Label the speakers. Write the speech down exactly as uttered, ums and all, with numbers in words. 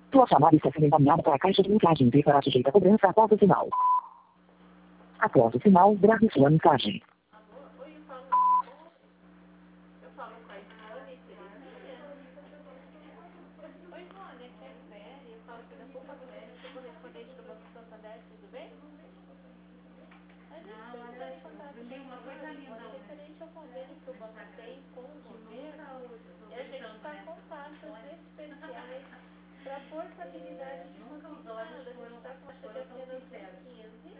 Speaker 1: Sua chamada está sendo encaminhada para a caixa de mensagem e será sujeita a cobrança após o sinal. Após o sinal, grave sua mensagem.
Speaker 2: Oi, Mônica, aqui é a Clélia. Eu falo aqui da Poupa Velha. Eu vou responder isso para o Banco Santander, tudo bem? Mas eu não, entrar em contato com tem uma coisa linda, é referente ao convênio que o banco tem com o governo. E a gente está com taxas especiais para portabilidade de consignados. A gente está com taxa de apenas quinze.